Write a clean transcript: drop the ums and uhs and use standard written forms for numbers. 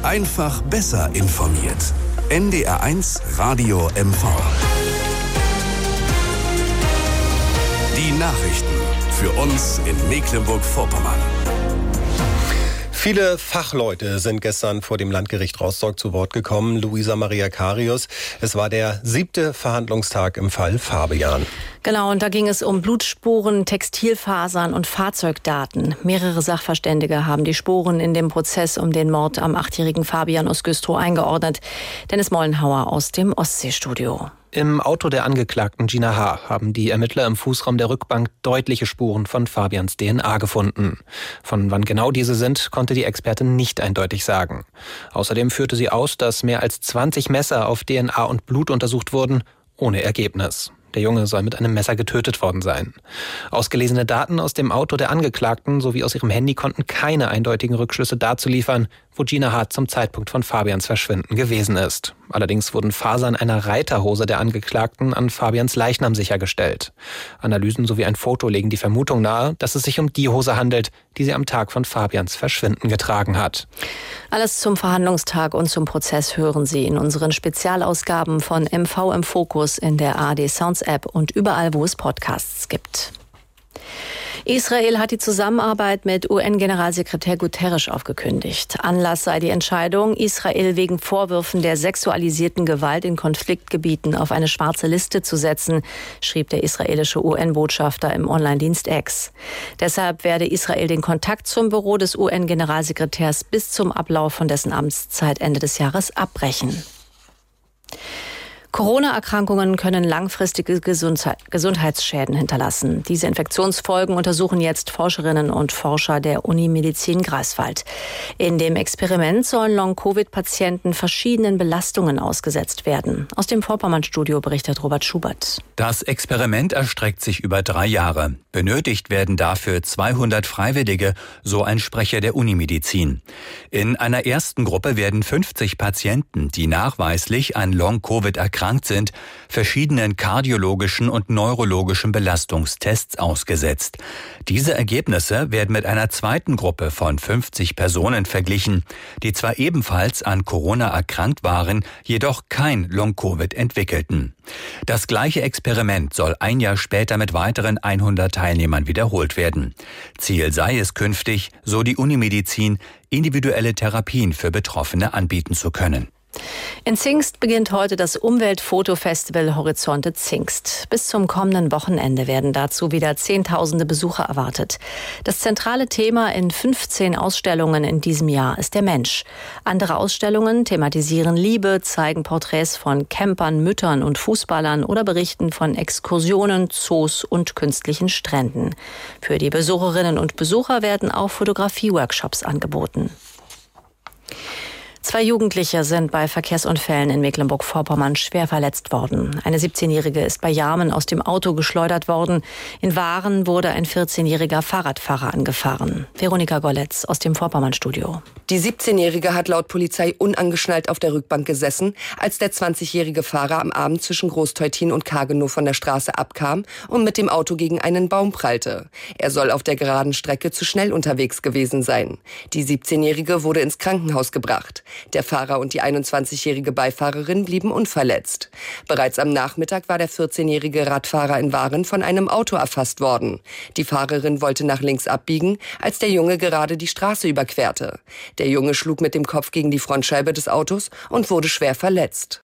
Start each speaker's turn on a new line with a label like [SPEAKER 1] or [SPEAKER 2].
[SPEAKER 1] Einfach besser informiert. NDR1 Radio MV. Die Nachrichten für uns in Mecklenburg-Vorpommern.
[SPEAKER 2] Viele Fachleute sind gestern vor dem Landgericht Rostock zu Wort gekommen. Luisa Maria Karius, es war der 7. Verhandlungstag im Fall Fabian.
[SPEAKER 3] Genau, und da ging es um Blutspuren, Textilfasern und Fahrzeugdaten. Mehrere Sachverständige haben die Spuren in dem Prozess um den Mord am 8-jährigen Fabian aus Güstrow eingeordnet. Dennis Mollenhauer aus dem Ostseestudio.
[SPEAKER 4] Im Auto der Angeklagten Gina H. haben die Ermittler im Fußraum der Rückbank deutliche Spuren von Fabians DNA gefunden. Von wann genau diese sind, konnte die Expertin nicht eindeutig sagen. Außerdem führte sie aus, dass mehr als 20 Messer auf DNA und Blut untersucht wurden, ohne Ergebnis. Der Junge soll mit einem Messer getötet worden sein. Ausgelesene Daten aus dem Auto der Angeklagten sowie aus ihrem Handy konnten keine eindeutigen Rückschlüsse dazu liefern, wo Gina H. zum Zeitpunkt von Fabians Verschwinden gewesen ist. Allerdings wurden Fasern einer Reiterhose der Angeklagten an Fabians Leichnam sichergestellt. Analysen sowie ein Foto legen die Vermutung nahe, dass es sich um die Hose handelt, die sie am Tag von Fabians Verschwinden getragen hat.
[SPEAKER 3] Alles zum Verhandlungstag und zum Prozess hören Sie in unseren Spezialausgaben von MV im Fokus in der ARD Sounds App und überall, wo es Podcasts gibt. Israel hat die Zusammenarbeit mit UN-Generalsekretär Guterres aufgekündigt. Anlass sei die Entscheidung, Israel wegen Vorwürfen der sexualisierten Gewalt in Konfliktgebieten auf eine schwarze Liste zu setzen, schrieb der israelische UN-Botschafter im Online-Dienst X. Deshalb werde Israel den Kontakt zum Büro des UN-Generalsekretärs bis zum Ablauf von dessen Amtszeit Ende des Jahres abbrechen. Corona-Erkrankungen können langfristige Gesundheitsschäden hinterlassen. Diese Infektionsfolgen untersuchen jetzt Forscherinnen und Forscher der Uni Medizin Greifswald. In dem Experiment sollen Long-Covid-Patienten verschiedenen Belastungen ausgesetzt werden. Aus dem Vorpommern-Studio berichtet Robert Schubert.
[SPEAKER 5] Das Experiment erstreckt sich über 3 Jahre. Benötigt werden dafür 200 Freiwillige, so ein Sprecher der Uni Medizin. In einer ersten Gruppe werden 50 Patienten, die nachweislich an Long-Covid erkrankt sind, verschiedenen kardiologischen und neurologischen Belastungstests ausgesetzt. Diese Ergebnisse werden mit einer zweiten Gruppe von 50 Personen verglichen, die zwar ebenfalls an Corona erkrankt waren, jedoch kein Long-Covid entwickelten. Das gleiche Experiment soll 1 Jahr später mit weiteren 100 Teilnehmern wiederholt werden. Ziel sei es künftig, so die Uni Medizin, individuelle Therapien für Betroffene anbieten zu können.
[SPEAKER 3] In Zingst beginnt heute das Umweltfotofestival Horizonte Zingst. Bis zum kommenden Wochenende werden dazu wieder Zehntausende Besucher erwartet. Das zentrale Thema in 15 Ausstellungen in diesem Jahr ist der Mensch. Andere Ausstellungen thematisieren Liebe, zeigen Porträts von Campern, Müttern und Fußballern oder berichten von Exkursionen, Zoos und künstlichen Stränden. Für die Besucherinnen und Besucher werden auch Fotografie-Workshops angeboten. 2 Jugendliche sind bei Verkehrsunfällen in Mecklenburg-Vorpommern schwer verletzt worden. Eine 17-Jährige ist bei Jarmen aus dem Auto geschleudert worden. In Waren wurde ein 14-jähriger Fahrradfahrer angefahren. Veronika Golletz aus dem Vorpommern-Studio.
[SPEAKER 6] Die 17-Jährige hat laut Polizei unangeschnallt auf der Rückbank gesessen, als der 20-jährige Fahrer am Abend zwischen Großteutin und Kargenow von der Straße abkam und mit dem Auto gegen einen Baum prallte. Er soll auf der geraden Strecke zu schnell unterwegs gewesen sein. Die 17-Jährige wurde ins Krankenhaus gebracht. Der Fahrer und die 21-jährige Beifahrerin blieben unverletzt. Bereits am Nachmittag war der 14-jährige Radfahrer in Waren von einem Auto erfasst worden. Die Fahrerin wollte nach links abbiegen, als der Junge gerade die Straße überquerte. Der Junge schlug mit dem Kopf gegen die Frontscheibe des Autos und wurde schwer verletzt.